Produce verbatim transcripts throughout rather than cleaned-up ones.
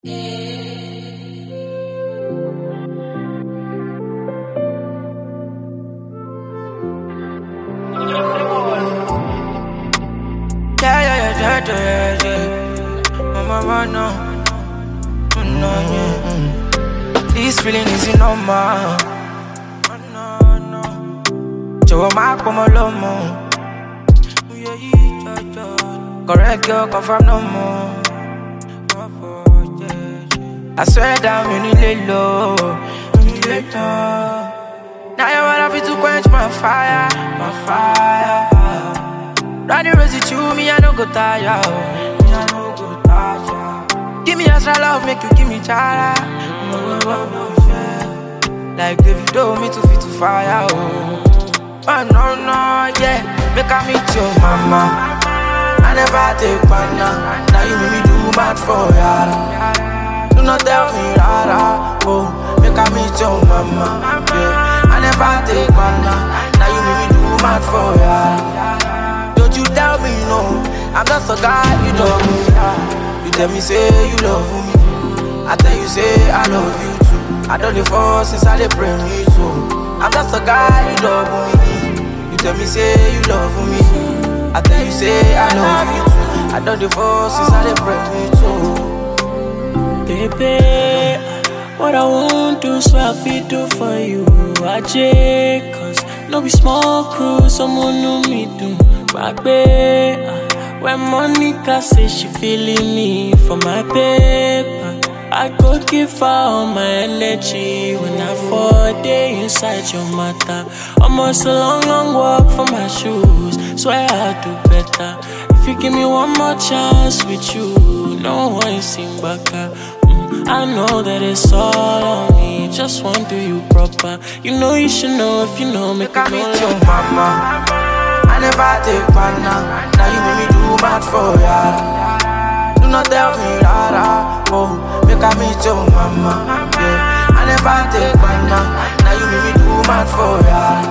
Yeah, yeah, yeah, yeah, yeah, yeah. Mama, mama, no, no, yeah. This feeling is normal. No, no. Joe, my come along. Correct girl, confirm no more. I swear down, you need lay low. Now you wanna be to quench my fire, my fire. Running rosy to me, I don't go tired. Me, I don't go tired. Give me extra love, make you give me chara. Like David, do me to fit to fire. Oh, oh no, no, yeah. Make I meet your mama. I never take banana. Now you make me do mad for ya. Do not tell me rara. Oh, make I meet your mama. Yeah. I never take banana. Now you make me do mad for ya. Don't you tell me no, I'm just a guy you love me. You tell me say you love me, I tell you say I love you too. I don't live for since I dey pray me too. I'm just a guy you love me. You tell me say you love me, I tell you say I love you too. I don't live for since I dey pray me too. Baby, what I won't do, so I feel do for you. I J, cause no be small crew, someone know me do. Back babe, when Monica say she feeling me for my paper, I go give her all my energy when I fall day inside your matter. Almost a long, long walk for my shoes, swear I'll do better. If you give me one more chance with you, no one sing back up. Mm, I know that it's all on me, just want to do you proper. You know you should know if you know, make I meet your mama. I never take banana. Now you make me do mad for ya. Do not tell me rara. Oh, make I meet your mama. Yeah. I never take banana. Now you make me do mad for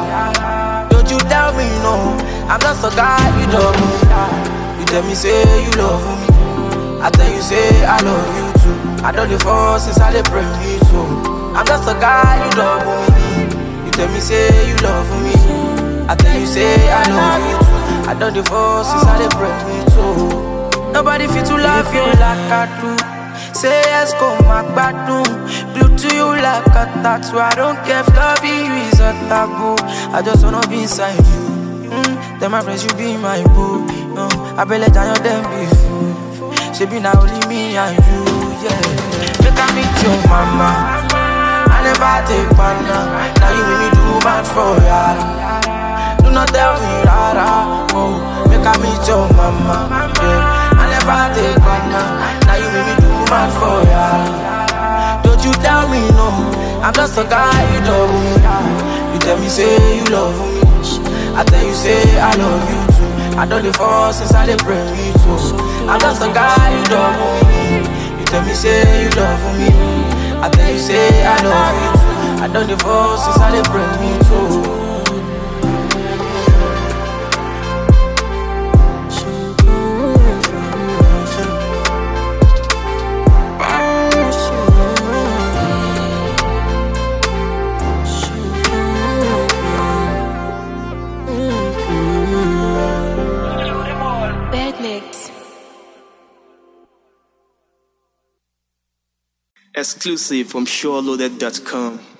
ya. Don't you tell me no, I'm just a guy you love me. You tell me say you love me, I tell you say I love you too. I don't live for since I dey pray me too. I'm just a guy you love me. You tell me say you love me, I tell you say I love you too. I don't divorce since I dey pray me too. Nobody fit to love you like I do. Say yes, go my badoo. Blue to you like a tattoo. I don't care if loving you is a taboo. I just wanna be inside you. Mm, then my friends, you be my boo. No, I be let down them be fool. She be now only me and you, yeah. Make I meet your mama. I never take banana. Now you make me do bad for ya. Do not tell me rara. Oh, make I meet your mama. Yeah, I never take banana. Now you make me do mad for ya. Don't you tell me no, I'm just a guy you love me. You tell me say you love me, I tell you say I love you too. I don't live for since I dey pray me too. I'm just a guy you love me. You tell me say you love me, I tell you say I love you too. I don't live for since I dey pray me too. Exclusive from SureLoaded dot com.